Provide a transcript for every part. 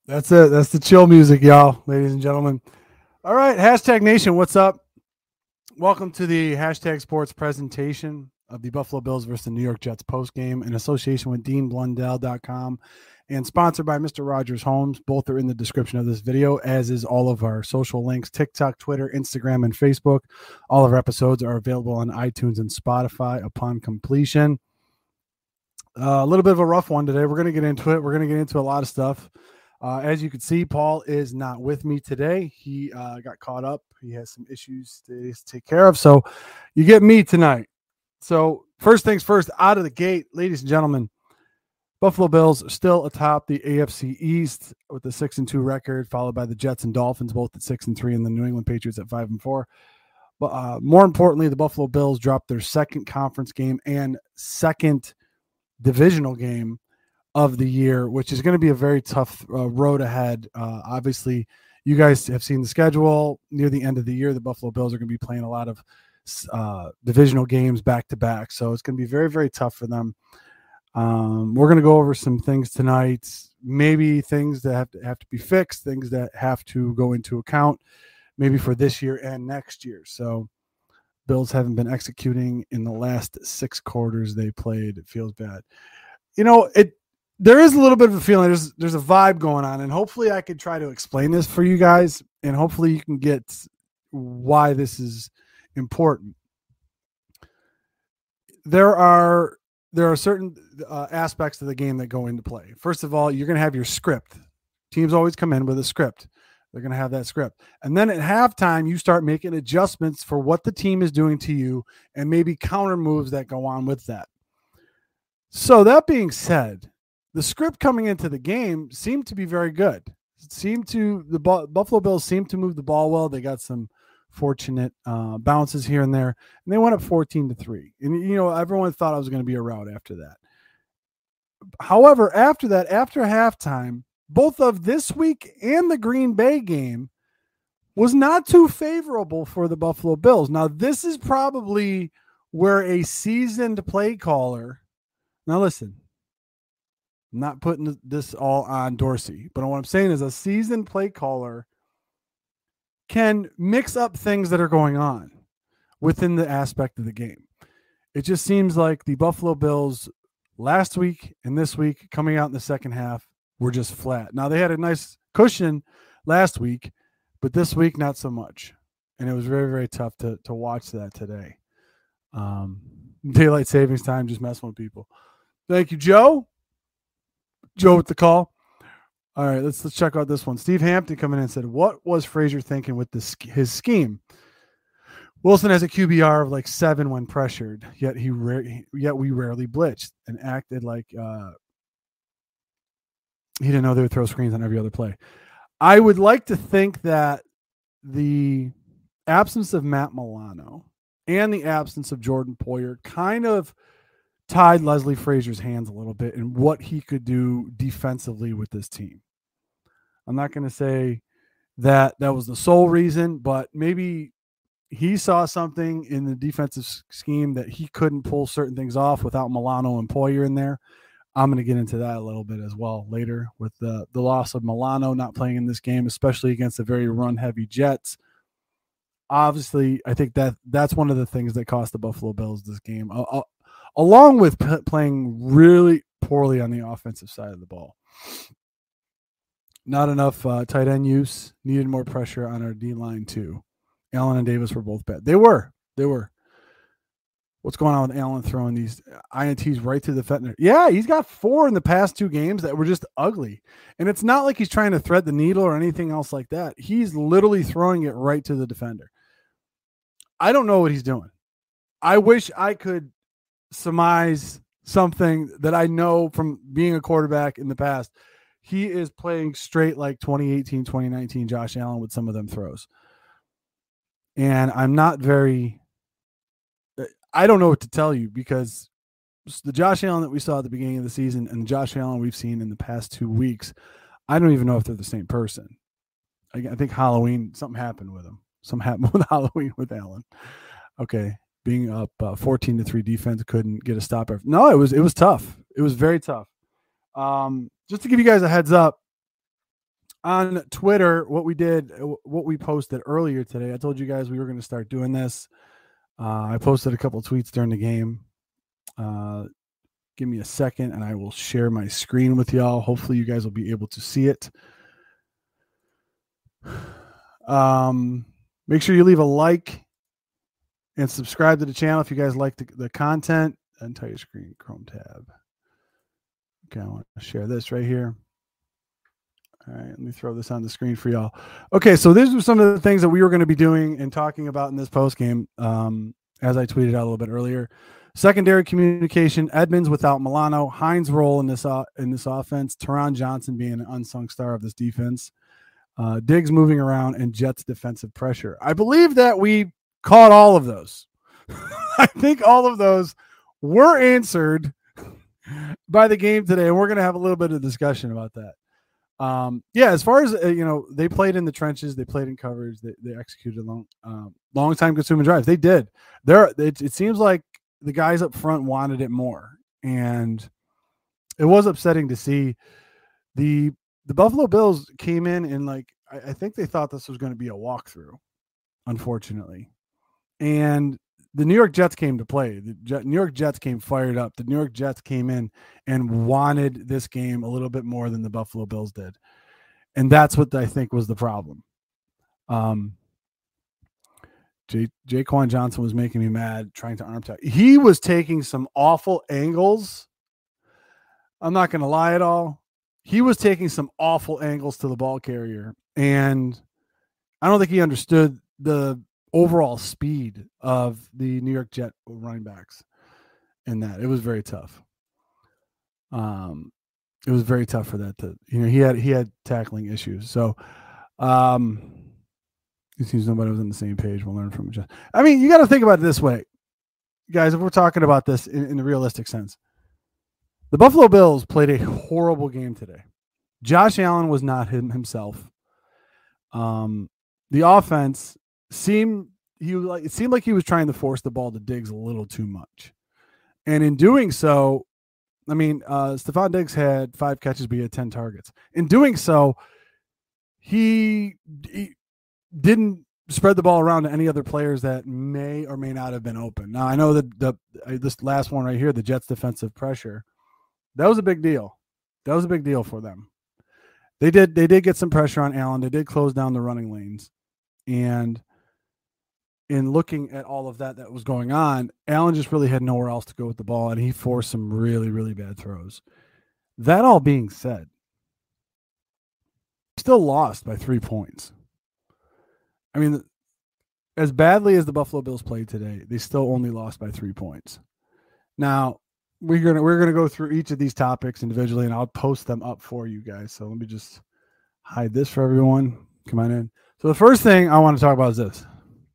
That's it. That's the chill music, y'all, ladies and gentlemen. All right, hashtag Nation, what's up? Welcome to the hashtag Sports presentation of the Buffalo Bills versus the New York Jets postgame in association with DeanBlundell.com and sponsored by Mr. Rogers Homes. Both are in the description of this video, as is all of our social links: TikTok, Twitter, Instagram, and Facebook. All of our episodes are available on iTunes and Spotify upon completion. A little bit of a rough one today. We're going to get into it. We're going to get into a lot of stuff. As you can see, Paul is not with me today. He got caught up. He has some issues to take care of. So you get me tonight. So first things first, out of the gate, ladies and gentlemen, Buffalo Bills are still atop the AFC East with a 6-2 record, followed by the Jets and Dolphins, both at 6-3, and the New England Patriots at 5-4. But more importantly, the Buffalo Bills dropped their second conference game and second divisional game of the year, which is going to be a very tough road ahead. Obviously, you guys have seen the schedule. Near the end of the year, the Buffalo Bills are going to be playing a lot of divisional games back to back. So it's going to be very, very tough for them. We're going to go over some things tonight, maybe things that have to be fixed, things that have to go into account, maybe for this year and next year. So Bills haven't been executing in the last 6 quarters they played. It feels bad. There is a little bit of a feeling, there's a vibe going on, and hopefully I could try to explain this for you guys, and hopefully you can get why this is important. There are certain aspects of the game that go into play. First of all, you're going to have your script. Teams always come in with a script. They're going to have that script. And then at halftime, you start making adjustments for what the team is doing to you and maybe counter moves that go on with that. So that being said, the script coming into the game seemed to be very good. The Buffalo Bills seemed to move the ball well. They got some fortunate bounces here and there, and they went up 14-3. And everyone thought it was going to be a rout after that. However, after that, after halftime, both of this week and the Green Bay game was not too favorable for the Buffalo Bills. Now, this is probably where a seasoned play caller. Now, listen. I'm not putting this all on Dorsey, but what I'm saying is a seasoned play caller can mix up things that are going on within the aspect of the game. It just seems like the Buffalo Bills last week and this week coming out in the second half were just flat. Now, they had a nice cushion last week, but this week, not so much. And it was very, very tough to watch that today. Daylight savings time just messing with people. Thank you, Joe. Joe with the call. All right, let's check out this one. Steve Hampton coming in and said, what was Frazier thinking with his scheme? Wilson has a QBR of like 7 when pressured, yet we rarely blitzed and acted like he didn't know they would throw screens on every other play. I would like to think that the absence of Matt Milano and the absence of Jordan Poyer kind of tied Leslie Frazier's hands a little bit in what he could do defensively with this team. I'm not going to say that was the sole reason, but maybe he saw something in the defensive scheme that he couldn't pull certain things off without Milano and Poyer in there. I'm going to get into that a little bit as well later with the loss of Milano not playing in this game, especially against a very run-heavy Jets. Obviously, I think that's one of the things that cost the Buffalo Bills this game, along with playing really poorly on the offensive side of the ball. Not enough tight end use. Needed more pressure on our D-line too. Allen and Davis were both bad. They were. What's going on with Allen throwing these INTs right to the defender? Yeah, he's got 4 in the past 2 games that were just ugly. And it's not like he's trying to thread the needle or anything else like that. He's literally throwing it right to the defender. I don't know what he's doing. I wish I could surmise something that I know from being a quarterback in the past. He is playing straight like 2018, 2019 Josh Allen with some of them throws. And I don't know what to tell you, because the Josh Allen that we saw at the beginning of the season and the Josh Allen we've seen in the past 2 weeks, I don't even know if they're the same person. I think Halloween, something happened with him. Something happened with Halloween with Allen. Okay. Being up 14-3 defense, couldn't get a stop. No, it was tough. It was very tough. Just to give you guys a heads up, on Twitter, what we posted earlier today, I told you guys we were going to start doing this. I posted a couple tweets during the game. Give me a second and I will share my screen with y'all. Hopefully you guys will be able to see it. Make sure you leave a like and subscribe to the channel if you guys like the content. Entire screen, Chrome tab. Okay, I want to share this right here. All right, let me throw this on the screen for y'all. Okay, so these are some of the things that we were going to be doing and talking about in this post game, as I tweeted out a little bit earlier. Secondary communication: Edmonds without Milano, Hines' role in this offense, Teron Johnson being an unsung star of this defense, Diggs moving around, and Jets defensive pressure. I believe that we caught all of those. I think all of those were answered by the game today, and we're going to have a little bit of discussion about that. As far as they played in the trenches, they played in coverage, they executed long time consuming drives. They did. It seems like the guys up front wanted it more, and it was upsetting to see. The Buffalo Bills came in and I think they thought this was going to be a walkthrough, unfortunately, and the New York Jets came to play. The New York Jets came fired up. The New York Jets came in and wanted this game a little bit more than the Buffalo Bills did. And that's what I think was the problem. Jaquan Johnson was making me mad trying to arm tackle. He was taking some awful angles. I'm not going to lie at all. He was taking some awful angles to the ball carrier. And I don't think he understood the overall speed of the New York Jet running backs in that. It was very tough. It was very tough for that he had tackling issues. So it seems nobody was on the same page. We'll learn from it. I mean, you got to think about it this way, guys. If we're talking about this in the realistic sense, the Buffalo Bills played a horrible game today. Josh Allen was not himself. The offense it seemed like he was trying to force the ball to Diggs a little too much. And in doing so, I mean, Stephon Diggs had 5 catches, but he had 10 targets. In doing so, he didn't spread the ball around to any other players that may or may not have been open. Now, I know that this last one right here, the Jets defensive pressure, that was a big deal. That was a big deal for them. They did get some pressure on Allen. They did close down the running lanes. And in looking at all of that was going on, Allen just really had nowhere else to go with the ball, and he forced some really, really bad throws. That all being said, still lost by 3 points. I mean, as badly as the Buffalo Bills played today, they still only lost by 3 points. Now, we're gonna go through each of these topics individually, and I'll post them up for you guys. So let me just hide this for everyone. Come on in. So the first thing I want to talk about is this.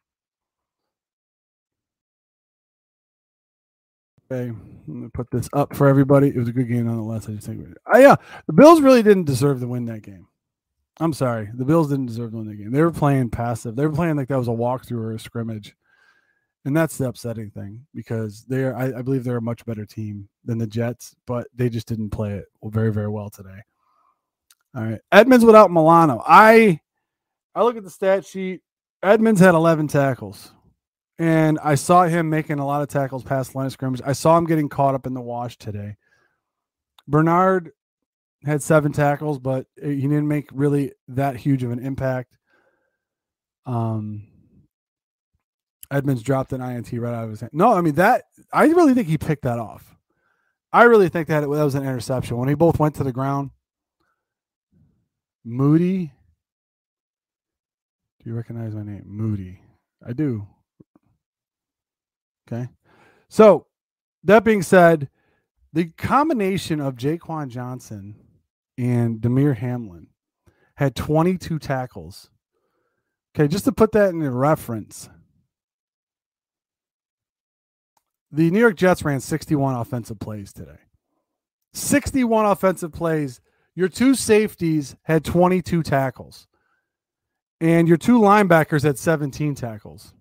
Okay, I'm gonna put this up for everybody. It was a good game nonetheless. I just think, the Bills really didn't deserve to win that game. I'm sorry, the Bills didn't deserve to win that game. They were playing passive. They were playing like that was a walkthrough or a scrimmage, and that's the upsetting thing because I believe they're a much better team than the Jets, but they just didn't play it very, very well today. All right, Edmonds without Milano. I look at the stat sheet. Edmonds had 11 tackles. And I saw him making a lot of tackles past the line of scrimmage. I saw him getting caught up in the wash today. Bernard had 7 tackles, but he didn't make really that huge of an impact. Edmonds dropped an INT right out of his hand. No, I mean, I really think he picked that off. I really think that was an interception. When they both went to the ground, Moody. Do you recognize my name? Moody. I do. Okay. So that being said, the combination of Jaquan Johnson and Damir Hamlin had 22 tackles. Okay, just to put that in reference, the New York Jets ran 61 offensive plays today. 61 offensive plays. Your 2 safeties had 22 tackles. And your 2 linebackers had 17 tackles.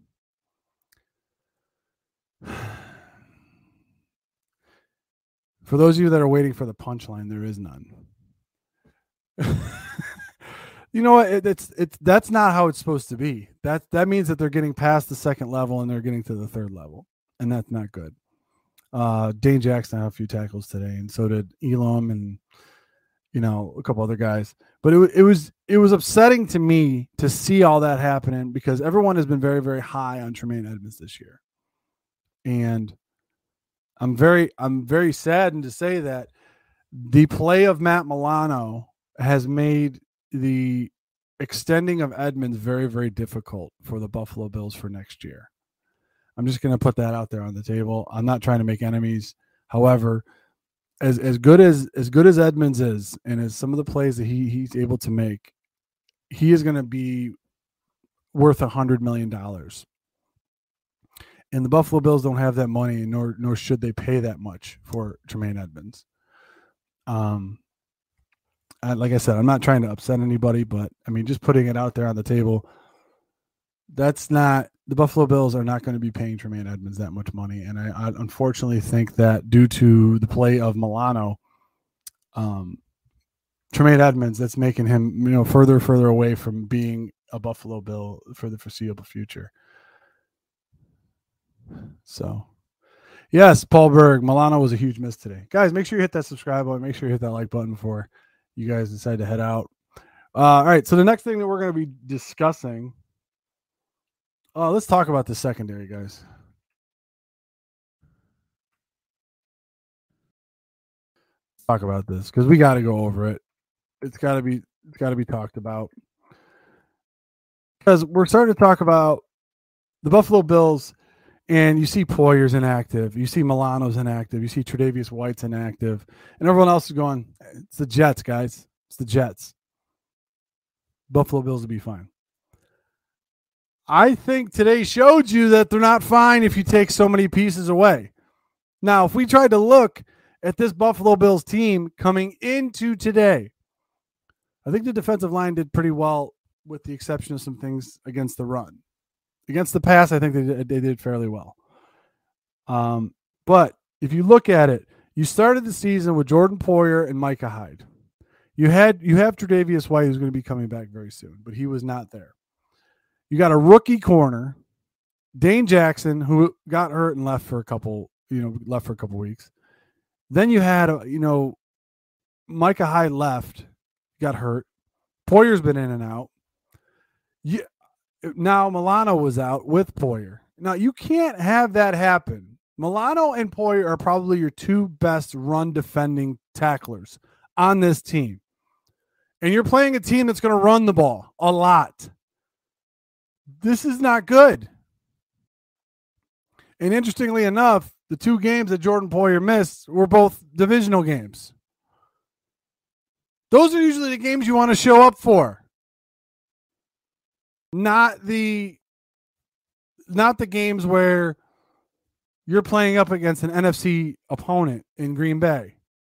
For those of you that are waiting for the punchline, there is none. You know what? That's not how it's supposed to be. That means that they're getting past the second level and they're getting to the third level, and that's not good. Dane Jackson had a few tackles today, and so did Elam and a couple other guys. But it was upsetting to me to see all that happening because everyone has been very, very high on Tremaine Edmunds this year, and I'm very saddened to say that the play of Matt Milano has made the extending of Edmunds very, very difficult for the Buffalo Bills for next year. I'm just going to put that out there on the table. I'm not trying to make enemies. However, as good as Edmunds is, and as some of the plays that he's able to make, he is going to be worth $100 million. And the Buffalo Bills don't have that money, nor should they pay that much for Tremaine Edmunds. Like I said, I'm not trying to upset anybody, but I mean, just putting it out there on the table, the Buffalo Bills are not going to be paying Tremaine Edmunds that much money. And I unfortunately think that due to the play of Milano, Tremaine Edmunds, that's making him, further and further away from being a Buffalo Bill for the foreseeable future. So, yes, Paul Berg, Milano was a huge miss today. Guys, make sure you hit that subscribe button. Make sure you hit that like button before you guys decide to head out. All right, so the next thing that we're going to be discussing, let's talk about the secondary, guys. Let's talk about this because we got to go over it. It's got to be talked about because we're starting to talk about the Buffalo Bills. And you see Poyer's inactive. You see Milano's inactive. You see Tre'Davious White's inactive. And everyone else is going, it's the Jets, guys. It's the Jets. Buffalo Bills will be fine. I think today showed you that they're not fine if you take so many pieces away. Now, if we tried to look at this Buffalo Bills team coming into today, I think the defensive line did pretty well with the exception of some things against the run. Against the pass, I think they did fairly well. But if you look at it, you started the season with Jordan Poyer and Micah Hyde. You have Tre'Davious White, who's going to be coming back very soon, but he was not there. You got a rookie corner, Dane Jackson, who got hurt and left for a couple weeks. Then you had Micah Hyde left, got hurt. Poyer's been in and out. Now Milano was out with Poyer. Now you can't have that happen. Milano and Poyer are probably your two best run defending tacklers on this team. And you're playing a team that's going to run the ball a lot. This is not good. And interestingly enough, the two games that Jordan Poyer missed were both divisional games. Those are usually the games you want to show up for. Not the games where you're playing up against an NFC opponent in Green Bay.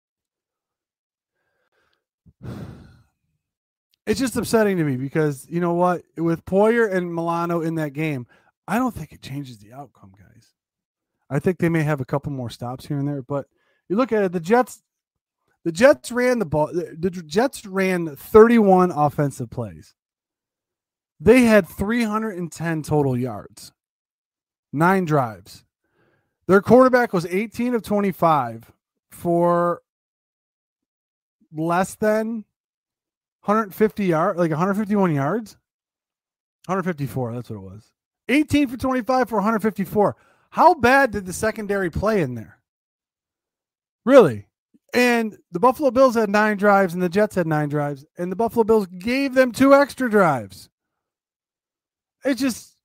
It's just upsetting to me because, you know what? With Poyer and Milano in that game, I don't think it changes the outcome, guys. I think they may have a couple more stops here and there, but you look at it, the Jets ran the ball. The Jets ran 31 offensive plays. They had 310 total yards, 9 drives. Their quarterback was 18 of 25 for less than 150 yards, like 151 yards. 154, that's what it was. 18 for 25 for 154. How bad did the secondary play in there? Really? And the Buffalo Bills had 9 drives and the Jets had 9 drives, and the Buffalo Bills gave them 2 extra drives. It's just,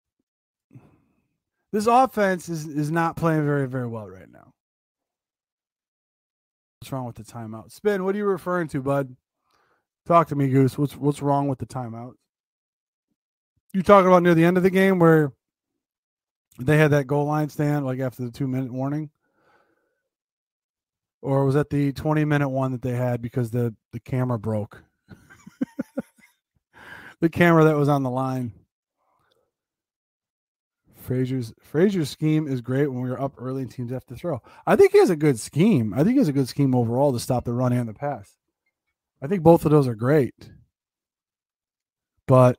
this offense is not playing very, very well right now. What's wrong with the timeout? Spin, what are you referring to, bud? Talk to me, Goose. What's wrong with the timeout? You talking about near the end of the game where they had that goal line stand like after the 2-minute warning? Or was that the 20-minute one that they had because the camera broke? The camera that was on the line. Frazier's scheme is great when we're up early and teams have to throw. I think he has a good scheme. I think he has a good scheme overall to stop the run and the pass. I think both of those are great. But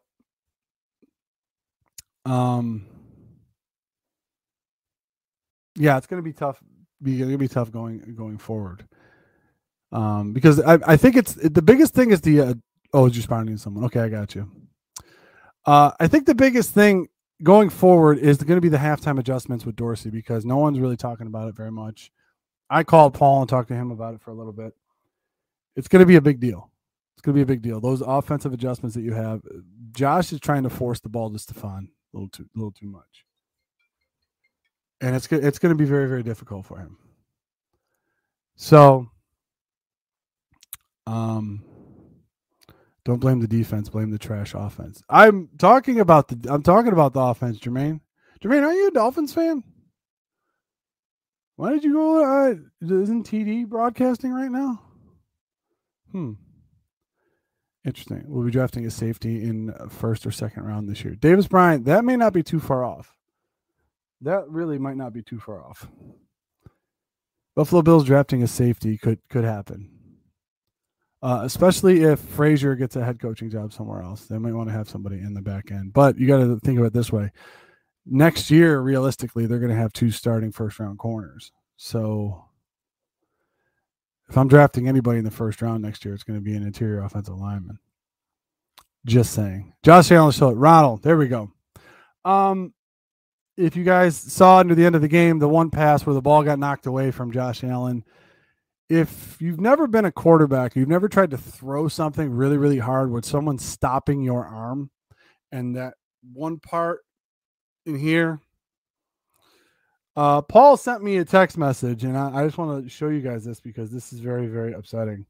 yeah, it's going to be tough. Going to be tough going forward. Because I think the biggest thing is the is responding to someone. Okay, I got you. I think the biggest thing going forward is going to be the halftime adjustments with Dorsey, because no one's really talking about it very much. I called Paul and talked to him about it for a little bit. It's going to be a big deal. It's going to be a big deal. Those offensive adjustments that you have, Josh is trying to force the ball to Stephon a little too much, and it's going to be very, very difficult for him. So, don't blame the defense, blame the trash offense. I'm talking about the offense, Jermaine. Jermaine, are you a Dolphins fan? Why did you go? Isn't TD broadcasting right now? Interesting. We'll be drafting a safety in first or second round this year. Davis Bryant, that may not be too far off. That really might not be too far off. Buffalo Bills drafting a safety could happen. Especially if Frazier gets a head coaching job somewhere else. They might want to have somebody in the back end. But you got to think of it this way. Next year, realistically, they're going to have 2 starting first-round corners. So if I'm drafting anybody in the first round next year, it's going to be an interior offensive lineman. Just saying. Josh Allen showed it. Ronald, there we go. If you guys saw near the end of the game, the one pass where the ball got knocked away from Josh Allen, if you've never been a quarterback, you've never tried to throw something really, really hard with someone stopping your arm, and that one part in here, Paul sent me a text message, and I just want to show you guys this because this is very, very upsetting.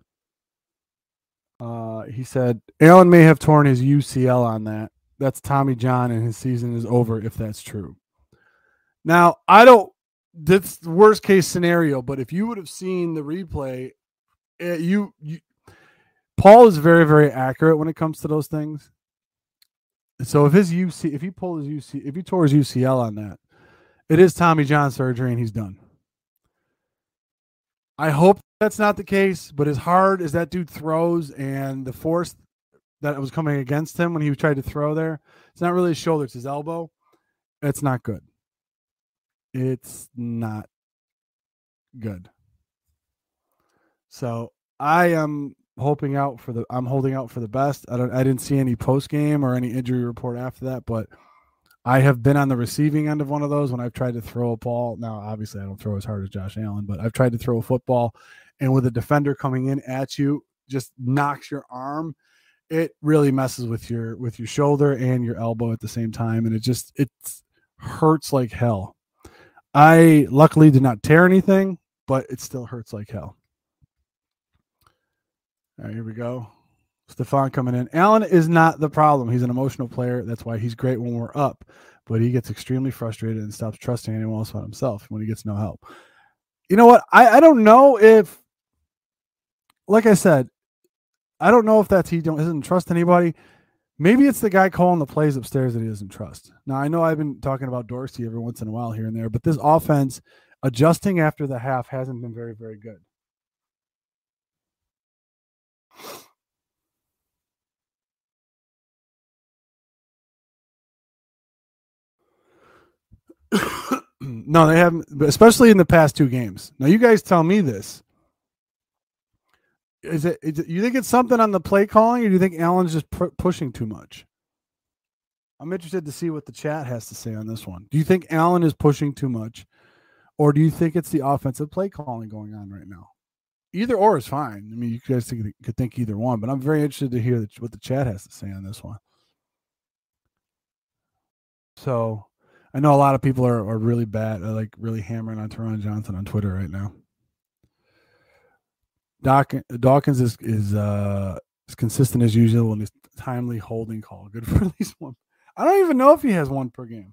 He said, Allen may have torn his UCL on that. That's Tommy John, and his season is over if that's true. Now, that's the worst case scenario, but if you would have seen the replay, Paul is very, very accurate when it comes to those things. So if he tore his UCL on that, it is Tommy John surgery and he's done. I hope that's not the case, but as hard as that dude throws and the force that was coming against him when he tried to throw there, it's not really his shoulder, it's his elbow. It's not good. It's not good. So I am holding out for the best. I didn't see any post game or any injury report after that, but I have been on the receiving end of one of those when I've tried to throw a ball. Now, obviously, I don't throw as hard as Josh Allen, but I've tried to throw a football, and with a defender coming in at you, just knocks your arm. It really messes with your shoulder and your elbow at the same time, and it hurts like hell. I luckily did not tear anything, but it still hurts like hell. All right, here we go. Stephon coming in. Allen is not the problem. He's an emotional player. That's why he's great when we're up, but he gets extremely frustrated and stops trusting anyone else but himself when he gets no help. You know what? I don't know if, like I said, I don't know if that's he doesn't trust anybody. Maybe it's the guy calling the plays upstairs that he doesn't trust. Now, I know I've been talking about Dorsey every once in a while here and there, but this offense adjusting after the half hasn't been very, very good. No, they haven't, especially in the past 2 games. Now, you guys tell me this. Is it you think it's something on the play calling, or do you think Allen's just pushing too much? I'm interested to see what the chat has to say on this one. Do you think Allen is pushing too much, or do you think it's the offensive play calling going on right now? Either or is fine. I mean, you guys could think either one, but I'm very interested to hear what the chat has to say on this one. So I know a lot of people are really bad, like really hammering on Teron Johnson on Twitter right now. Dawkins is consistent as usual in his timely holding call. Good for at least one. I don't even know if he has one per game.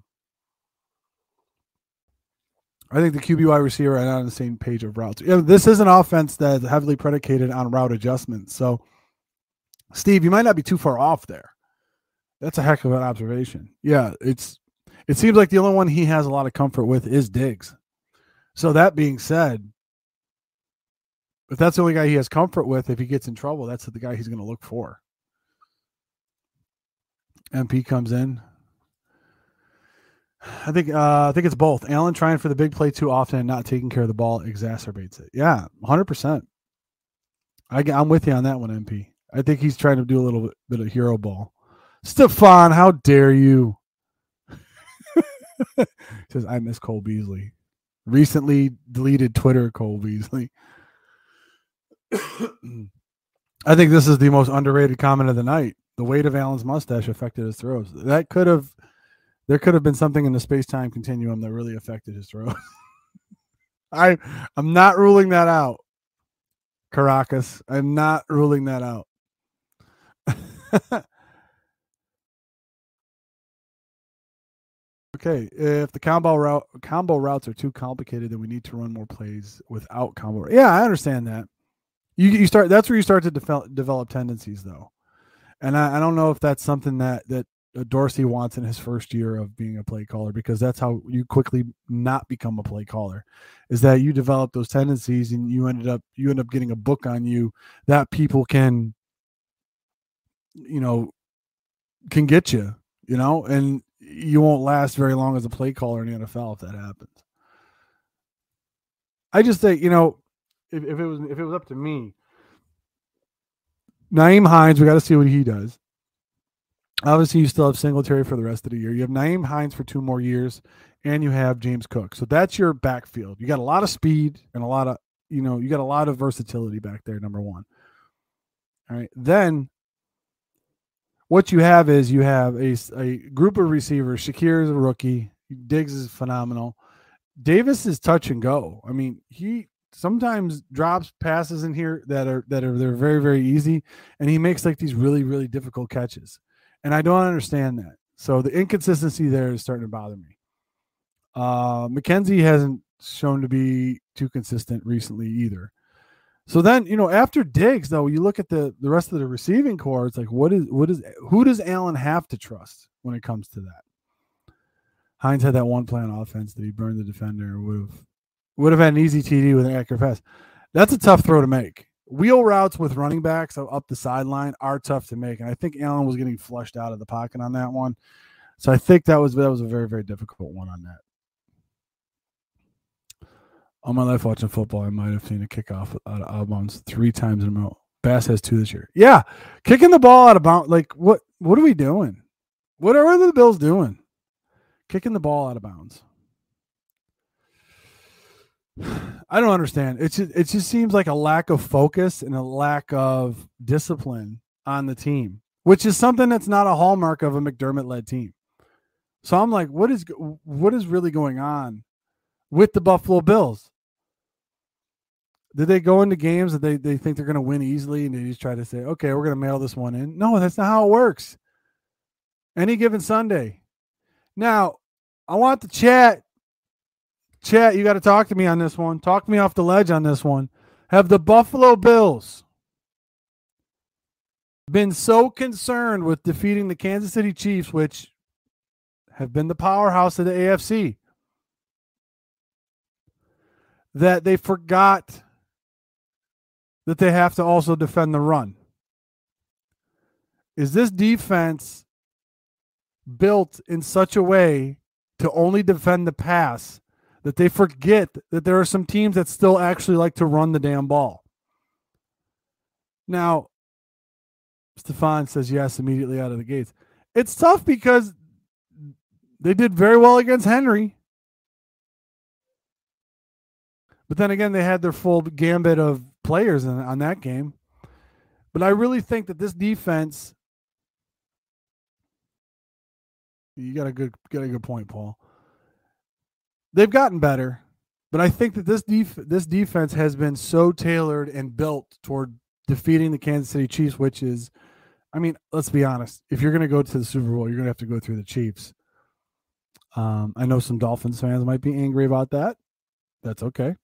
I think the QB wide receiver are not on the same page of routes. Yeah, this is an offense that's heavily predicated on route adjustments. So, Steve, you might not be too far off there. That's a heck of an observation. Yeah, it seems like the only one he has a lot of comfort with is Diggs. So that being said, if that's the only guy he has comfort with, if he gets in trouble, that's the guy he's going to look for. MP comes in. I think it's both. Allen trying for the big play too often and not taking care of the ball exacerbates it. Yeah, 100%. I'm with you on that one, MP. I think he's trying to do a little bit of hero ball. Stephon, how dare you? Says, I miss Cole Beasley. Recently deleted Twitter, Cole Beasley. I think this is the most underrated comment of the night. The weight of Allen's mustache affected his throws. There could have been something in the space-time continuum that really affected his throws. I'm not ruling that out, Caracas. I'm not ruling that out. Okay, if the combo routes are too complicated, then we need to run more plays without combo. Yeah, I understand that. You start. That's where you start to develop tendencies, though. And I don't know if that's something that Dorsey wants in his first year of being a play caller, because that's how you quickly not become a play caller, is that you develop those tendencies and you end up getting a book on you that people can get you, and you won't last very long as a play caller in the NFL if that happens. I just think, if it was up to me, Nyheim Hines, we got to see what he does. Obviously, you still have Singletary for the rest of the year. You have Nyheim Hines for 2 more years, and you have James Cook. So that's your backfield. You got a lot of speed and a lot of, you got a lot of versatility back there, number one. All right. Then what you have is you have a group of receivers. Shakir is a rookie. Diggs is phenomenal. Davis is touch and go. I mean, he sometimes drops passes in here they're very, very easy, and he makes like these really, really difficult catches. And I don't understand that. So the inconsistency there is starting to bother me. McKenzie hasn't shown to be too consistent recently either. So then, after Diggs, though, you look at the rest of the receiving core, it's like, who does Allen have to trust when it comes to that? Hines had that one play on offense that he burned the defender, would have had an easy TD with an accurate pass. That's a tough throw to make. Wheel routes with running backs up the sideline are tough to make, and I think Allen was getting flushed out of the pocket on that one. So I think that was a very, very difficult one on that. All my life watching football, I might have seen a kickoff out of bounds 3 times in a row. Bass has 2 this year. Yeah, kicking the ball out of bounds. Like, what are we doing? What are the Bills doing? Kicking the ball out of bounds. I don't understand. It just seems like a lack of focus and a lack of discipline on the team, which is something that's not a hallmark of a McDermott-led team. So I'm like, what is really going on with the Buffalo Bills? Did they go into games that they think they're going to win easily, and they just try to say, okay, we're going to mail this one in? No, that's not how it works. Any given Sunday. Now, I want the chat. Chat, you got to talk to me on this one. Talk me off the ledge on this one. Have the Buffalo Bills been so concerned with defeating the Kansas City Chiefs, which have been the powerhouse of the AFC, that they forgot that they have to also defend the run? Is this defense built in such a way to only defend the pass that they forget that there are some teams that still actually like to run the damn ball? Now, Stephon says yes immediately out of the gates. It's tough because they did very well against Henry. But then again, they had their full gambit of players on that game. But I really think that this defense, you got a good point, Paul. They've gotten better, but I think that this defense has been so tailored and built toward defeating the Kansas City Chiefs, which is, I mean, let's be honest. If you're going to go to the Super Bowl, you're going to have to go through the Chiefs. I know some Dolphins fans might be angry about that. That's okay.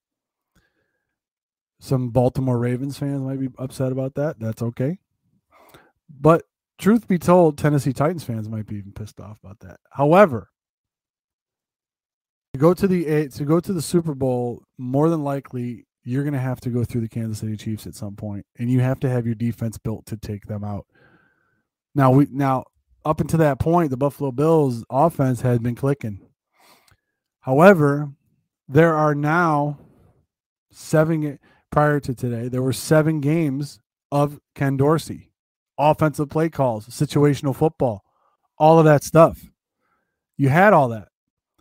Some Baltimore Ravens fans might be upset about that. That's okay. But truth be told, Tennessee Titans fans might be even pissed off about that. However, to go to the Super Bowl, more than likely you're going to have to go through the Kansas City Chiefs at some point, and you have to have your defense built to take them out. Now up until that point, the Buffalo Bills offense had been clicking. However, there are now prior to today, there were 7 games of Ken Dorsey, offensive play calls, situational football, all of that stuff. You had all that.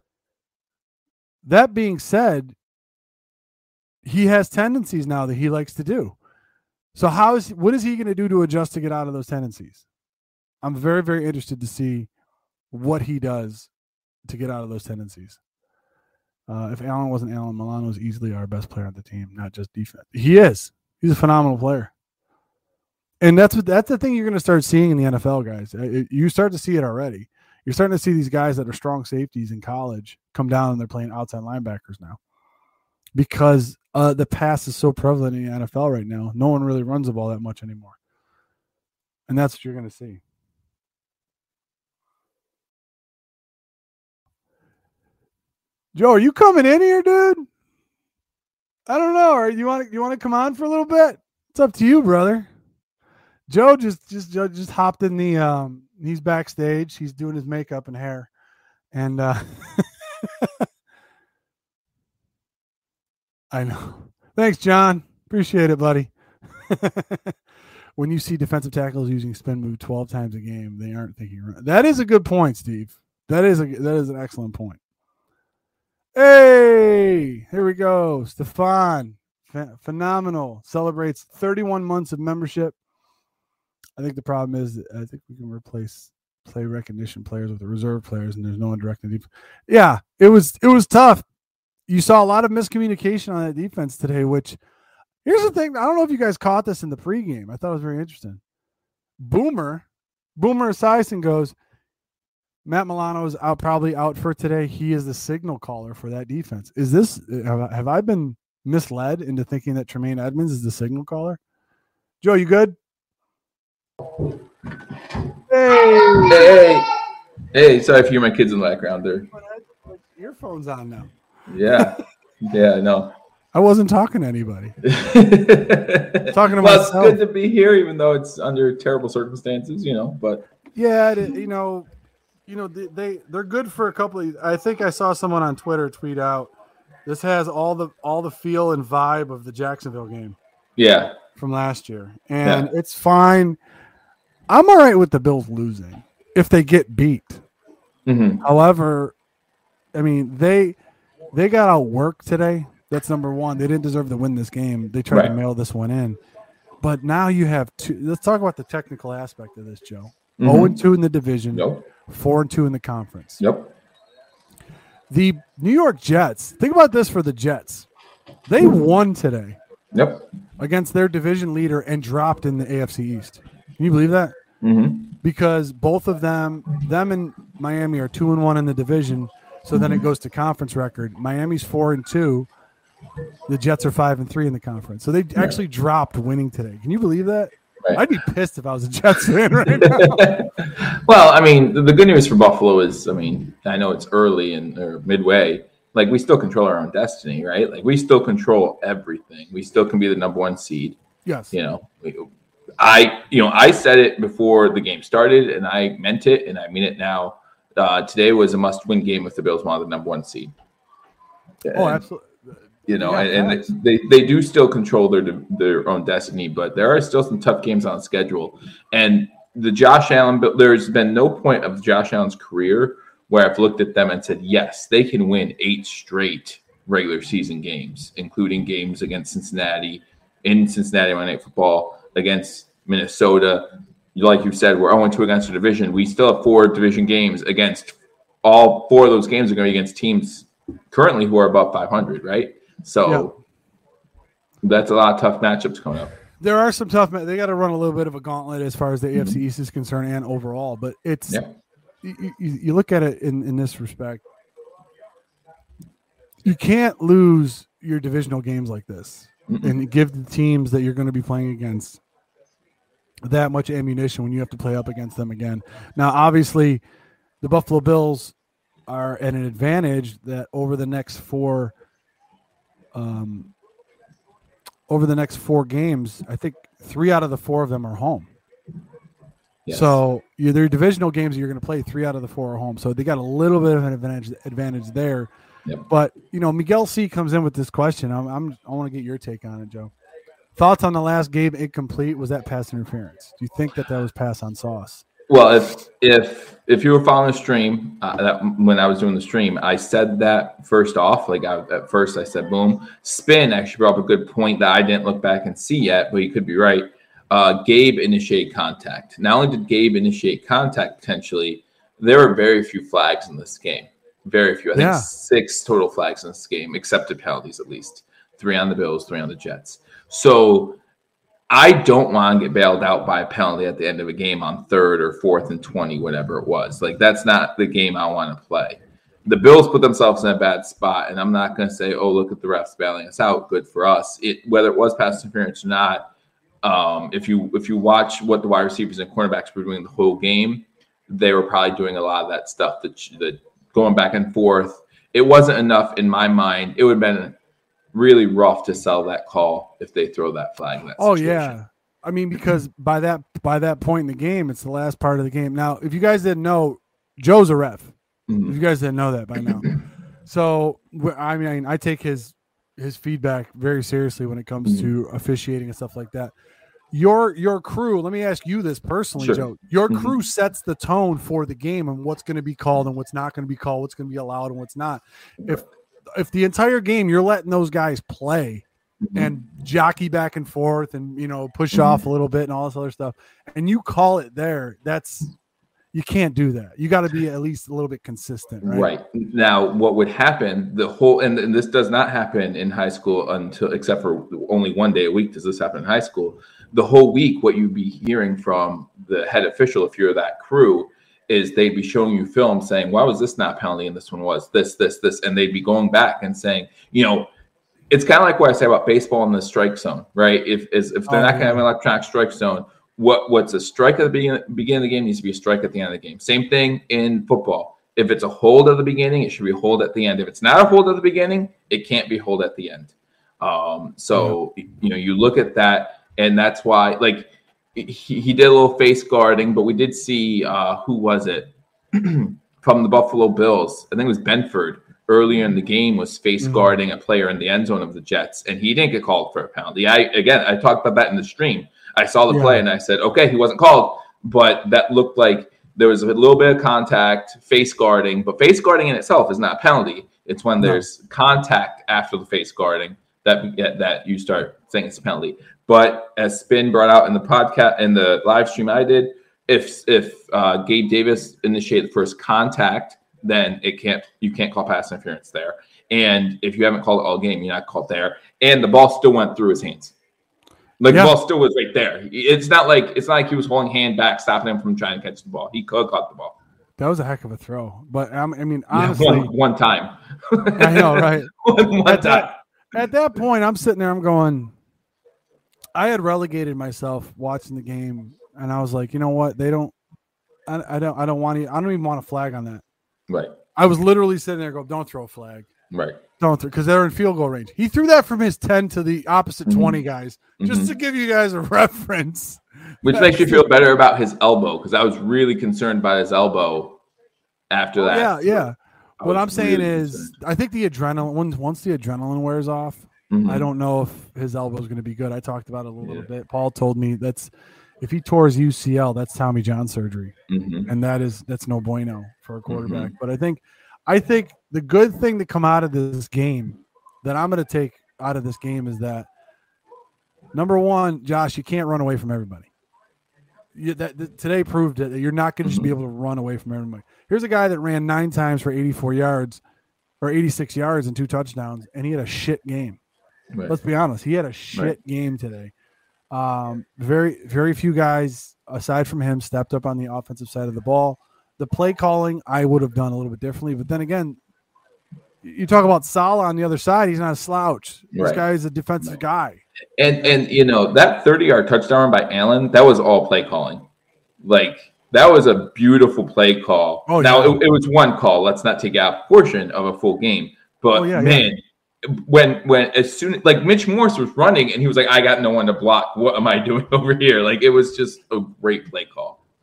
That being said, he has tendencies now that he likes to do. So what is he going to do to adjust to get out of those tendencies? I'm very, very interested to see what he does to get out of those tendencies. If Allen wasn't Allen, Milano is easily our best player on the team, not just defense. He is. He's a phenomenal player. And that's the thing you're going to start seeing in the NFL, guys. You start to see it already. You're starting to see these guys that are strong safeties in college come down and they're playing outside linebackers now because the pass is so prevalent in the NFL right now. No one really runs the ball that much anymore. And that's what you're going to see. Joe, are you coming in here, dude? I don't know. Or you want to come on for a little bit? It's up to you, brother. Joe just hopped in the he's backstage. He's doing his makeup and hair. And I know. Thanks, John. Appreciate it, buddy. When you see defensive tackles using spin move 12 times a game, they aren't thinking run. That is a good point, Steve. That is an excellent point. Hey, here we go. Stefan, phenomenal. Celebrates 31 months of membership. I think the problem is I think we can replace play recognition players with the reserve players, and there's no one directing defense. Yeah, it was tough. You saw a lot of miscommunication on that defense today, which here's the thing. I don't know if you guys caught this in the pregame. I thought it was very interesting. Boomer Esiason goes, Matt Milano is probably out for today. He is the signal caller for that defense. Have I been misled into thinking that Tremaine Edmonds is the signal caller? Joe, you good? Hey! Sorry if you hear my kids in the background there. Earphones on now. Yeah, I know. I wasn't talking to anybody. Talking to myself. It's good to be here, even though it's under terrible circumstances, But yeah, they're good for a couple of. I think I saw someone on Twitter tweet out, this has all the feel and vibe of the Jacksonville game. Yeah, from last year, and it's fine. I'm all right with the Bills losing if they get beat. Mm-hmm. However, I mean they got outworked today. That's number one. They didn't deserve to win this game. They tried to mail this one in. But now you have two. Let's talk about the technical aspect of this, Joe. 0-2 in the division, 4-2 in the conference. Yep. The New York Jets, think about this for the Jets. They won today. Yep. Against their division leader and dropped in the AFC East. Can you believe that? Mm-hmm. Because both of them and Miami are 2-1 in the division. So then it goes to conference record. Miami's 4-2. The Jets are 5-3 in the conference. So they actually dropped winning today. Can you believe that? Right. I'd be pissed if I was a Jets fan right now. Well, I mean, the good news for Buffalo is, I know it's early or midway. Like, we still control our own destiny, right? Like, we still control everything. We still can be the number 1 seed. Yes. I said it before the game started, and I meant it, and I mean it now. Today was a must-win game if the Bills wanted the number 1 seed. Absolutely. They do still control their own destiny, but there are still some tough games on the schedule. And the Josh Allen, there's been no point of Josh Allen's career where I've looked at them and said, yes, they can win 8 straight regular season games, including games against Cincinnati, in Cincinnati Monday Night Football, against Minnesota. Like you said, we're 0-2 against the division. We still have 4 division games against. All 4 of those games are going to be against teams currently who are above 500, right? So that's a lot of tough matchups coming up. There are some tough. They got to run a little bit of a gauntlet as far as the AFC East is concerned and overall. But it's you look at it in this respect. You can't lose your divisional games like this and give the teams that you're going to be playing against that much ammunition when you have to play up against them again. Now, obviously, the Buffalo Bills are at an advantage that over the next 4 games, I think 3 out of the 4 of them are home. Yes. So their divisional games, you're going to play 3 out of the 4 at home. So they got a little bit of an advantage there. Yep. But, Miguel C. comes in with this question. I want to get your take on it, Joe. Thoughts on the last game incomplete? Was that pass interference? Do you think that was pass on sauce? Well, if you were following the stream, when I was doing the stream, I said that first off. At first I said, boom. Spin actually brought up a good point that I didn't look back and see yet, but you could be right. Gabe initiated contact. Not only did Gabe initiate contact potentially, there were very few flags in this game. Very few. I think 6 total flags in this game, accepted penalties at least. 3 on the Bills, 3 on the Jets. So I don't want to get bailed out by a penalty at the end of a game on 3rd or 4th and 20, whatever it was. That's not the game I want to play. The Bills put themselves in a bad spot, and I'm not going to say, oh, look at the refs bailing us out. Good for us. Whether it was pass interference or not, if you watch what the wide receivers and cornerbacks were doing the whole game, they were probably doing a lot of that stuff, that going back and forth. It wasn't enough in my mind. It would have been really rough to sell that call if they throw that flag in that situation. Yeah. I mean, because by that point in the game, it's the last part of the game. Now, if you guys didn't know, Joe's a ref. Mm-hmm. If you guys didn't know that by now. So, I mean, I take his feedback very seriously when it comes to officiating and stuff like that. Your crew, let me ask you this personally, Sure. Joe. Your crew sets the tone for the game and what's going to be called and what's not going to be called, what's going to be allowed and what's not. If the entire game you're letting those guys play and jockey back and forth and push off a little bit and all this other stuff, and you call it there, you can't do that. You got to be at least a little bit consistent, right? Right. Now, what would happen, and this does not happen in high school except for only one day a week does this happen in high school. The whole week, what you'd be hearing from the head official, if you're that crew, is they'd be showing you film saying, why was this not penalty and this one was this, and they'd be going back and saying, it's kind of like what I say about baseball in the strike zone, right? If they're not going to have an electronic strike zone, what's a strike at the beginning of the game needs to be a strike at the end of the game. Same thing in football. If it's a hold at the beginning, it should be a hold at the end. If it's not a hold at the beginning, it can't be hold at the end. You look at that, and that's why, he did a little face guarding, but we did see, who was it? From the Buffalo Bills. I think it was Benford. Earlier in the game was face guarding a player in the end zone of the Jets, and he didn't get called for a penalty. I talked about that in the stream. I saw the play and I said, okay, he wasn't called, but that looked like there was a little bit of contact, face guarding, but face guarding in itself is not a penalty. It's when there's contact after the face guarding that you start saying it's a penalty. But as Spin brought out in the podcast, in the live stream I did, if Gabe Davis initiated the first contact, then you can't call pass interference there. And if you haven't called it all game, you're not called there. And the ball still went through his hands. The ball still was right there. It's not like he was holding hand back, stopping him from trying to catch the ball. He could have caught the ball. That was a heck of a throw. But I mean, honestly, one time. I know, right? one time. At that point, I'm sitting there. I'm going. I had relegated myself watching the game, and I was like, you know what? They don't. I don't want to. I don't even want a flag on that. Right. I was literally sitting there going, don't throw a flag. Right. Don't throw, because they're in field goal range. He threw that from his 10 to the opposite 20 guys, just to give you guys a reference. Which makes you feel better about his elbow, because I was really concerned about his elbow after that. Yeah. What I'm saying is, I think the adrenaline, once the adrenaline wears off, I don't know if his elbow is going to be good. I talked about it a little bit. Paul told me if he tore his UCL, that's Tommy John surgery, and that's no bueno for a quarterback. But I think the good thing to come out of this game that I'm going to take out of this game is that, number one, Josh, you can't run away from everybody. Today proved it, that you're not going to just be able to run away from everybody. Here's a guy that ran 9 times for 84 yards or 86 yards and 2 touchdowns, and he had a shit game. Right. Let's be honest. He had a shit game today. Very, very few guys aside from him stepped up on the offensive side of the ball. The play calling I would have done a little bit differently, but then again, you talk about Saleh on the other side. He's not a slouch. This guy is a defensive guy. And that 30-yard touchdown by Allen, that was all play calling. That was a beautiful play call. It was one call. Let's not take out a portion of a full game. But when as soon as Mitch Morse was running and he was like, I got no one to block. What am I doing over here? It was just a great play call.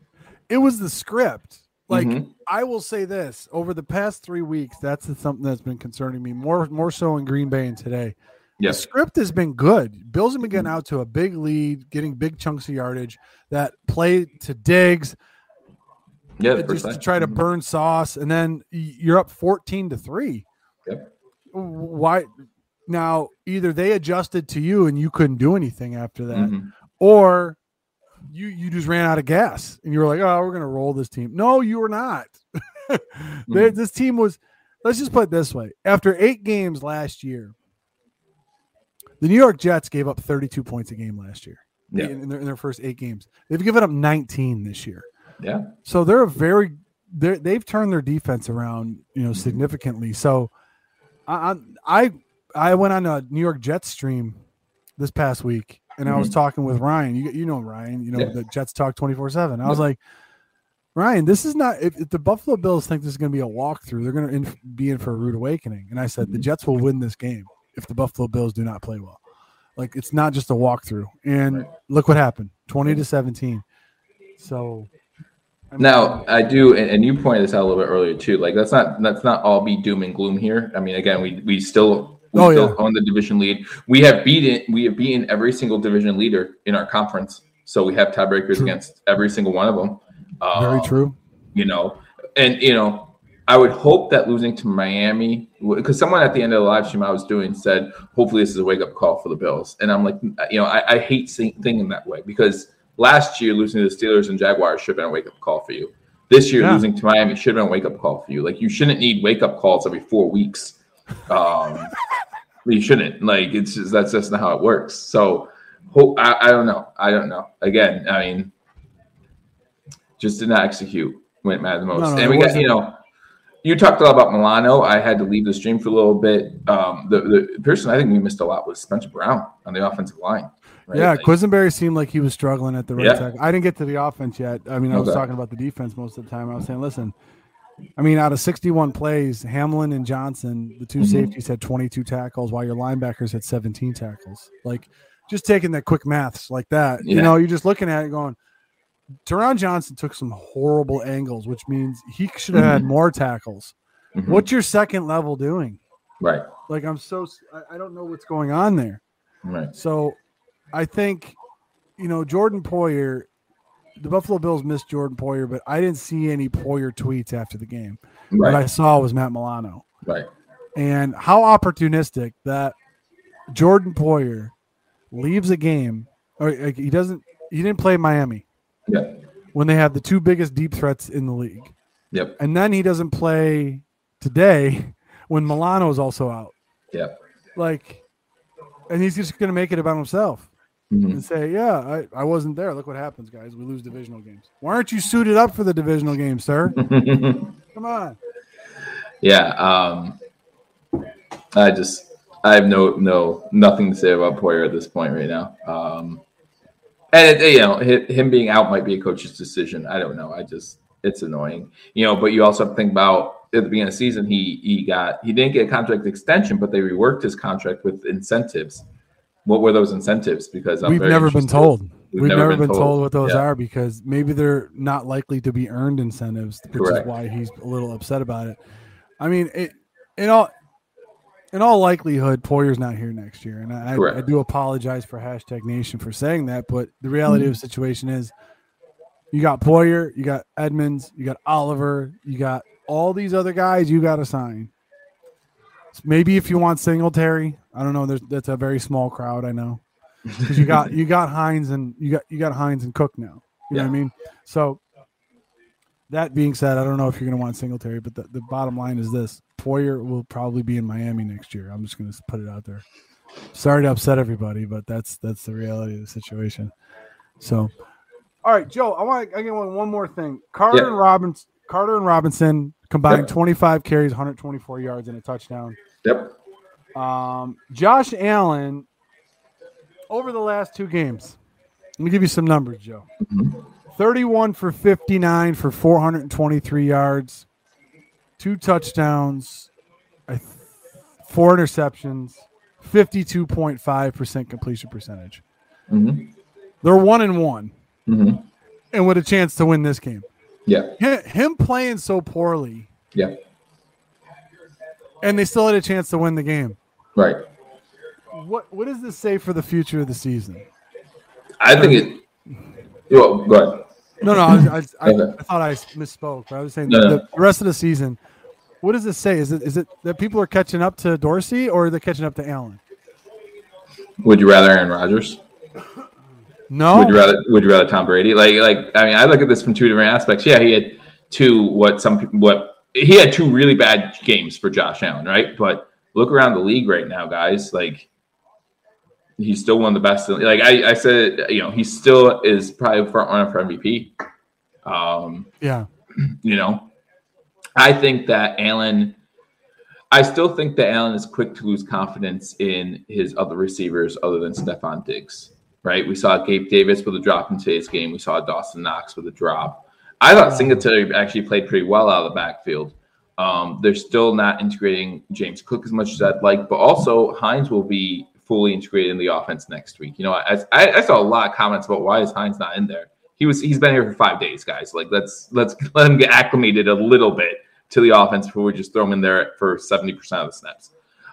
it was the script. Like, Mhm. I will say this, over the past 3 weeks, that's something that's been concerning me more so in Green Bay and today. The Yes. script has been good. Bills have been getting out to a big lead, getting big chunks of yardage, that play to Diggs, Yeah, just to try to burn sauce, and then you're up 14-3. Yep. Why? Now, either they adjusted to you and you couldn't do anything after that, Mhm. or you just ran out of gas and you were like, oh, we're going to roll this team. No, you were not. This team was, let's just put it this way. After 8 games last year, the New York Jets gave up 32 points a game last year in their first 8 games. They've given up 19 this year. Yeah. So they've turned their defense around, significantly. So I went on a New York Jets stream this past week, and I was talking with Ryan. You know Ryan. The Jets talk 24/7. I was like, Ryan, this is not. If the Buffalo Bills think this is going to be a walkthrough, they're going to be in for a rude awakening. And I said the Jets will win this game if the Buffalo Bills do not play well. Like, it's not just a walkthrough. And look what happened: 20-17. So. Now I do, and you pointed this out a little bit earlier too. Like, let's not all be doom and gloom here. I mean, again, we still own the division lead. We have beaten every single division leader in our conference. So we have tiebreakers against every single one of them. Very true. I would hope that losing to Miami, because someone at the end of the live stream I was doing said, hopefully this is a wake up call for the Bills. And I'm like, I hate thinking that way, because last year, losing to the Steelers and Jaguars should have been a wake-up call for you. This year, losing to Miami should have been a wake-up call for you. Like, you shouldn't need wake-up calls every 4 weeks. You shouldn't. Like, that's just not how it works. So, I don't know. Again, I mean, just did not execute when it mattered the most. And we got, you talked a lot about Milano. I had to leave the stream for a little bit. The person I think we missed a lot was Spencer Brown on the offensive line. Right? Yeah, Quisenberry seemed like he was struggling at the right tackle. I didn't get to the offense yet. I mean, I was talking about the defense most of the time. I was saying, listen, I mean, out of 61 plays, Hamlin and Johnson, the two safeties, had 22 tackles, while your linebackers had 17 tackles. Like, just taking that quick maths like that, you're just looking at it going, Teron Johnson took some horrible angles, which means he should have had more tackles. What's your second level doing? Right. Like, I don't know what's going on there. Right. So I think, Jordan Poyer, the Buffalo Bills missed Jordan Poyer, but I didn't see any Poyer tweets after the game. Right. What I saw was Matt Milano. Right. And how opportunistic that Jordan Poyer leaves a game, or he didn't play Miami. Yep. When they have the 2 biggest deep threats in the league. Yep. And then he doesn't play today when Milano is also out. Yep. And he's just going to make it about himself and say, I wasn't there. Look what happens, guys. We lose divisional games. Why aren't you suited up for the divisional game, sir? Come on. Yeah. I have nothing to say about Poyer at this point right now. And him being out might be a coach's decision. I don't know. It's annoying, but you also have to think about, at the beginning of the season, he didn't get a contract extension, but they reworked his contract with incentives. What were those incentives? Because we've never been told. We've never been told what those are, because maybe they're not likely to be earned incentives, which is why he's a little upset about it. I mean, in all likelihood, Poyer's not here next year, and I do apologize for Hashtag Nation for saying that, but the reality of the situation is, you got Poyer, you got Edmonds, you got Oliver, you got all these other guys you got to sign. Maybe if you want Singletary, I don't know. That's a very small crowd, I know, because you got Hines and you got Hines and Cook now. You know what I mean? So that being said, I don't know if you're going to want Singletary, but the bottom line is this: Poyer will probably be in Miami next year. I'm just going to put it out there. Sorry to upset everybody, but that's the reality of the situation. So. All right, Joe, I get one more thing. Carter and Robinson combined 25 carries, 124 yards, and a touchdown. Yep. Josh Allen, over the last 2 games, let me give you some numbers, Joe. 31 for 59 for 423 yards, 2 touchdowns, 4 interceptions, 52.5% completion percentage. They're 1-1. And with a chance to win this game. Yeah. Him playing so poorly. Yeah. And they still had a chance to win the game. Right. What does this say for the future of the season? I think it. Well, go ahead. No, I thought I misspoke. But I was saying the rest of the season. What does this say? Is it that people are catching up to Dorsey, or are they catching up to Allen? Would you rather Aaron Rodgers? No. Would you rather Tom Brady? Like I mean, I look at this from two different aspects. Yeah, he had he had two really bad games for Josh Allen, right? But look around the league right now, guys. Like, he's still one of the best. Like I said, he still is probably front runner for MVP. Yeah. I think that Allen. I still think that Allen is quick to lose confidence in his other receivers other than Stephon Diggs, right? We saw Gabe Davis with a drop in today's game. We saw Dawson Knox with a drop. I thought Singletary actually played pretty well out of the backfield. They're still not integrating James Cook as much as I'd like, but also Hines will be fully integrated in the offense next week. I saw a lot of comments about why is Hines not in there. He's been here for 5 days, guys. Like, let's let him get acclimated a little bit to the offense before we just throw him in there for 70% of the snaps.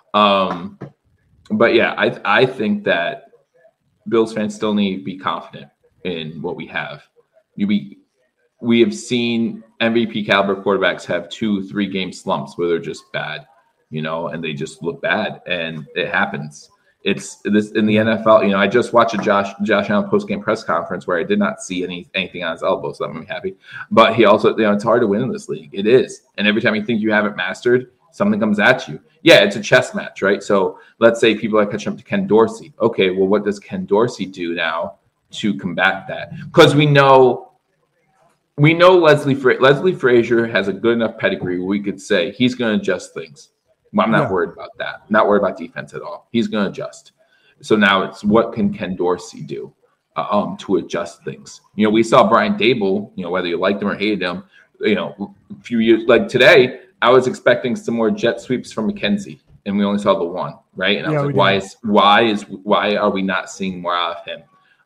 But yeah, I think that Bills fans still need to be confident in what we have. We have seen MVP caliber quarterbacks have 2-3 game slumps where they're just bad, and they just look bad, and it happens. It's this in the NFL. I just watched a Josh Allen post-game press conference where I did not see anything on his elbow, so that made me happy. But he also, it's hard to win in this league. It is, and every time you think you have it mastered, something comes at you. Yeah, it's a chess match, right? So let's say people are catching up to Ken Dorsey. Okay, well, what does Ken Dorsey do now to combat that? Because we know Leslie Frazier has a good enough pedigree where we could say he's going to adjust things. Well, I'm not worried about that. Not worried about defense at all. He's going to adjust. So now it's what can Ken Dorsey do to adjust things? We saw Brian Dable, whether you liked him or hated him, a few years like today, I was expecting some more jet sweeps from McKenzie, and we only saw the one, right? And I was like, why are we not seeing more out of him?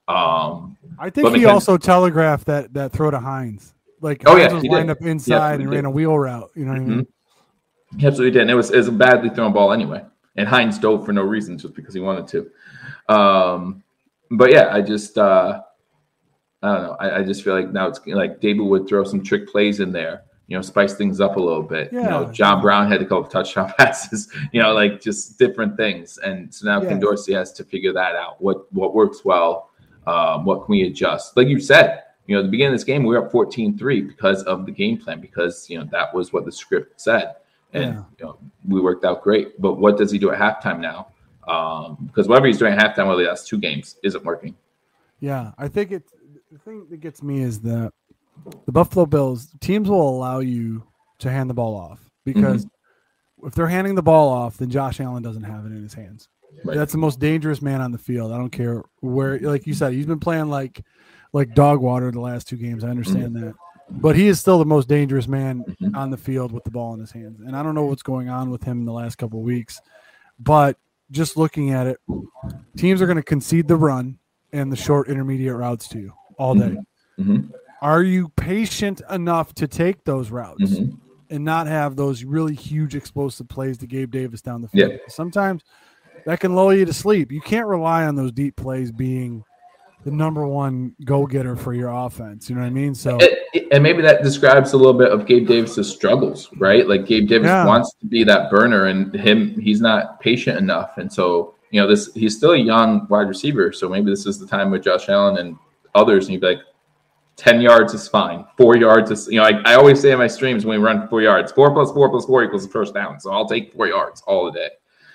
I think he also telegraphed that throw to Hines. Like, Hines was lined up inside and ran a wheel route. You know what I mean? He absolutely did. And it was a badly thrown ball anyway. And Hines dove for no reason, just because he wanted to. But yeah, I just I don't know. I just feel like now it's like David would throw some trick plays in there, spice things up a little bit. Yeah. John Brown had a couple of touchdown passes, like just different things. And so now Ken Dorsey has to figure that out. What works well? What can we adjust? Like you said, at the beginning of this game, we were up 14-3 because of the game plan, because that was what the script said. And we worked out great. But what does he do at halftime now? Because whatever he's doing at halftime, whether that's 2 games, isn't working. Yeah, I think the thing that gets me is that the Buffalo Bills teams will allow you to hand the ball off, because if they're handing the ball off, then Josh Allen doesn't have it in his hands. Right. That's the most dangerous man on the field. I don't care where, like you said, he's been playing like dog water the last 2 games. I understand that. But he is still the most dangerous man on the field with the ball in his hands. And I don't know what's going on with him in the last couple of weeks. But just looking at it, teams are going to concede the run and the short intermediate routes to you all day. Are you patient enough to take those routes and not have those really huge explosive plays to Gabe Davis down the field? Sometimes that can lull you to sleep. You can't rely on those deep plays being the number one go-getter for your offense. You know what I mean? So, and maybe that describes a little bit of Gabe Davis's struggles, right? Like, Gabe Davis wants to be that burner, and he's not patient enough. And so, he's still a young wide receiver. So maybe this is the time with Josh Allen and others, and you'd be like, 10 yards is fine. 4 yards is, I always say in my streams when we run 4 yards, 4 + 4 + 4 equals the first down. So I'll take 4 yards all the day.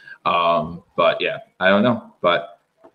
But yeah, I don't know, but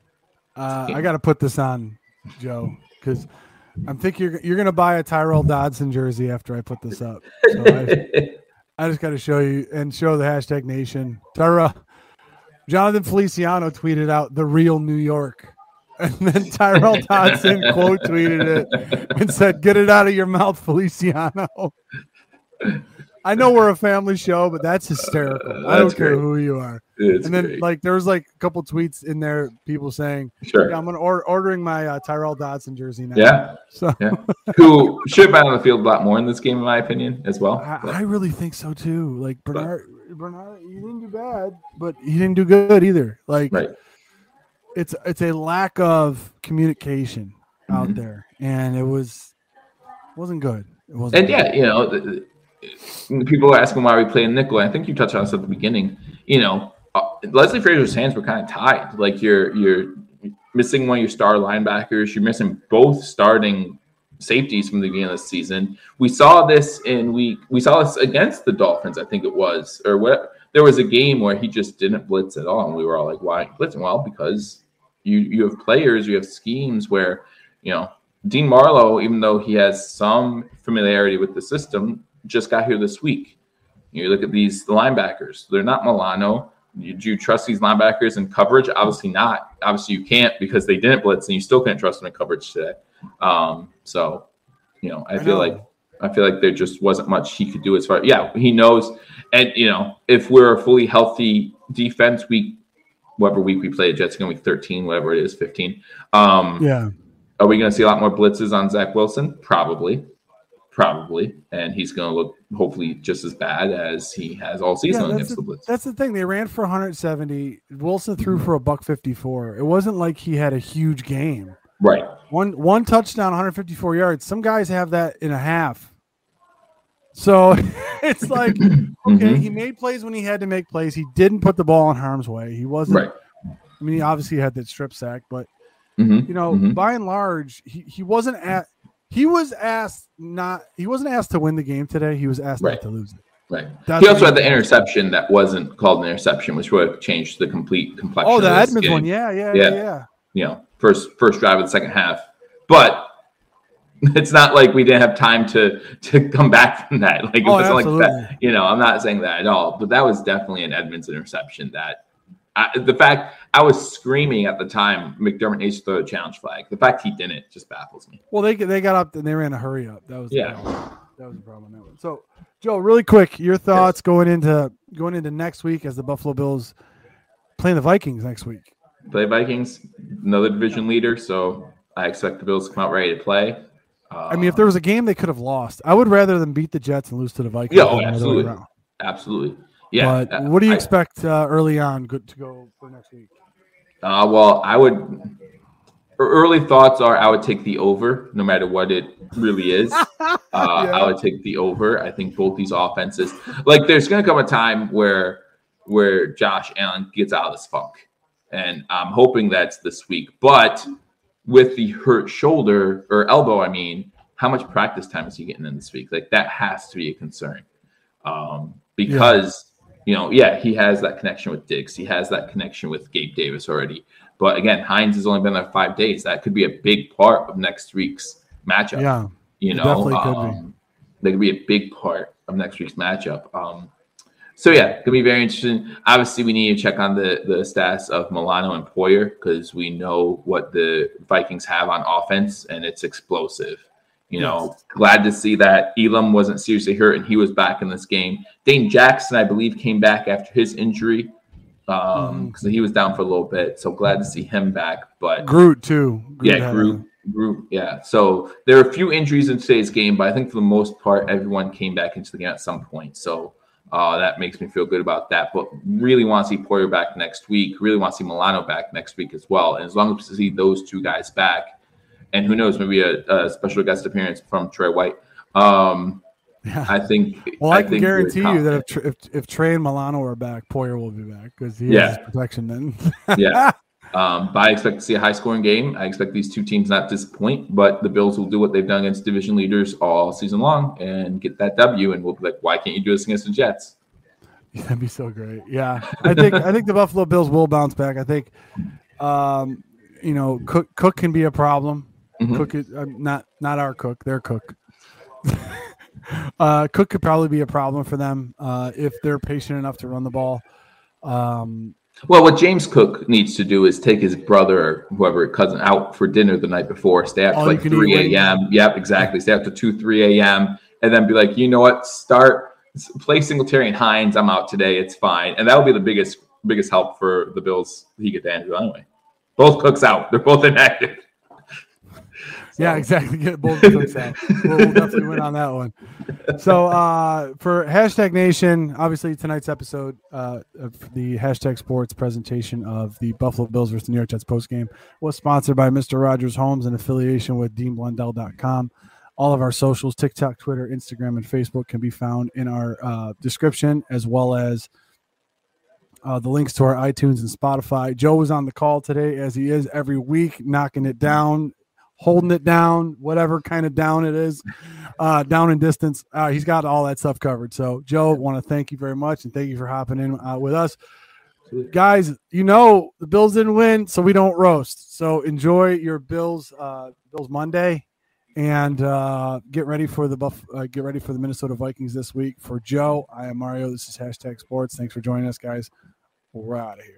I got to put this on, Joe, because I'm thinking you're going to buy a Tyrell Dodson jersey after I put this up. So I just got to show you and show the hashtag nation. Jonathan Feliciano tweeted out the real New York, and then Tyrell Dodson quote tweeted it and said, "Get it out of your mouth, Feliciano." I know we're a family show, but that's hysterical. I don't care who you are. And then like there was like a couple tweets in there, people saying, "Sure, yeah, I'm ordering my Tyrell Dodson jersey now." Yeah, so who should have been on the field a lot more in this game, in my opinion, as well. I really think so too. Like Bernard, he didn't do bad, but he didn't do good either. Like it's a lack of communication out there, and it wasn't good. It wasn't. And good. People are asking why we play in nickel. I think you touched on this at the beginning. Leslie Frazier's hands were kind of tied. Like you're missing one of your star linebackers. You're missing both starting safeties from the beginning of the season. We saw this against the Dolphins, I think it was, or what. There was a game where he just didn't blitz at all, and we were all like, "Why blitzing?" Well, because you have players, you have schemes where Dean Marlowe, even though he has some familiarity with the system, just got here this week. You look at the linebackers; they're not Milano. Do you trust these linebackers in coverage? Obviously not. Obviously you can't, because they didn't blitz, and you still can't trust them in coverage today. I feel like there just wasn't much he could do as far. Yeah, he knows. And if we're a fully healthy defense whatever week we play, Jets going week 13, whatever it is, 15. Are we going to see a lot more blitzes on Zach Wilson? Probably, and he's going to look hopefully just as bad as he has all season against the blitz. That's the thing. They ran for 170. Wilson threw for $154. It wasn't like he had a huge game. Right. One touchdown, 154 yards. Some guys have that in a half. So it's like, okay, he made plays when he had to make plays. He didn't put the ball in harm's way. He wasn't. Right. I mean, he obviously had that strip sack, but by and large, he wasn't at. He wasn't asked to win the game today. He was asked not to lose it. Right. He also had the interception that wasn't called an interception, which would have changed the complete complexion. Oh, the Edmonds one. Yeah. First drive of the second half. But it's not like we didn't have time to come back from that. Like it wasn't absolutely. Like that. I'm not saying that at all. But that was definitely an Edmonds interception that the fact I was screaming at the time, McDermott needs to throw a challenge flag. The fact he didn't just baffles me. Well, they got up and they ran a hurry up. That was the problem on that one. So, Joe, really quick, your thoughts going into next week as the Buffalo Bills playing the Vikings next week. Play Vikings, another division leader, so I expect the Bills to come out ready to play. If there was a game they could have lost, I would rather them beat the Jets and lose to the Vikings. Yeah, absolutely. Yeah. But what do you expect early on to go for next week? Early thoughts are I would take the over, no matter what it really is. I would take the over. I think both these offenses, like there's going to come a time where Josh Allen gets out of this funk. And I'm hoping that's this week. But with the hurt shoulder or elbow, how much practice time is he getting in this week? Like that has to be a concern. Because he has that connection with Diggs. He has that connection with Gabe Davis already. But again, Hines has only been there 5 days. That could be a big part of next week's matchup. Yeah, definitely could be. That could be a big part of next week's matchup. It could be very interesting. Obviously, we need to check on the stats of Milano and Poyer because we know what the Vikings have on offense, and it's explosive. Glad to see that Elam wasn't seriously hurt and he was back in this game. Dane Jackson, I believe, came back after his injury because he was down for a little bit. So glad to see him back. But Groot too. Groot. Yeah. So there are a few injuries in today's game, but I think for the most part, everyone came back into the game at some point. So that makes me feel good about that. But really want to see Poyer back next week. Really want to see Milano back next week as well. And as long as we see those two guys back, and who knows, maybe a special guest appearance from Trey White. I think. Well, I can guarantee you that if Trey and Milano are back, Poyer will be back because he has his protection then. But I expect to see a high-scoring game. I expect these two teams not to disappoint, but the Bills will do what they've done against division leaders all season long and get that W. And we'll be like, why can't you do this against the Jets? That'd be so great. Yeah, I think the Buffalo Bills will bounce back. I think, Cook can be a problem. Cook is not our Cook, their Cook. Cook could probably be a problem for them if they're patient enough to run the ball. Well, what James Cook needs to do is take his brother or whoever cousin out for dinner the night before, stay up to like 3 a.m. Yep, exactly. Stay up to 2, 3 a.m. and then be like, you know what? Start play Singletary and Hines. I'm out today. It's fine. And that would be the biggest help for the Bills if he get to Andrew anyway. Both Cooks out. They're both inactive. Yeah, exactly. Get both Cooks out. We'll definitely win on that one. So for Hashtag Nation, obviously tonight's episode of the Hashtag Sports presentation of the Buffalo Bills versus New York Jets postgame was sponsored by Mr. Rogers Homes in affiliation with DeanBlundell.com. All of our socials, TikTok, Twitter, Instagram, and Facebook can be found in our description, as well as the links to our iTunes and Spotify. Joe was on the call today, as he is every week, knocking it down, holding it down, whatever kind of down it is, down in distance. He's got all that stuff covered. So, Joe, want to thank you very much, and thank you for hopping in with us. Guys, the Bills didn't win, so we don't roast. So enjoy your Bills Monday, and get ready for the Minnesota Vikings this week. For Joe, I am Mario. This is Hashtag Sports. Thanks for joining us, guys. We're out of here.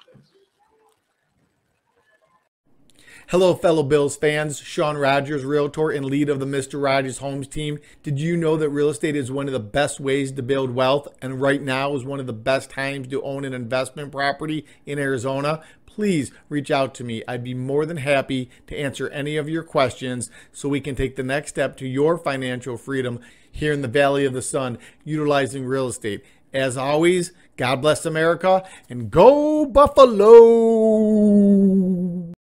Hello, fellow Bills fans. Sean Rogers, Realtor and lead of the Mr. Rogers Homes team. Did you know that real estate is one of the best ways to build wealth, and right now is one of the best times to own an investment property in Arizona? Please reach out to me. I'd be more than happy to answer any of your questions so we can take the next step to your financial freedom here in the Valley of the Sun, utilizing real estate. As always, God bless America, and go Buffalo!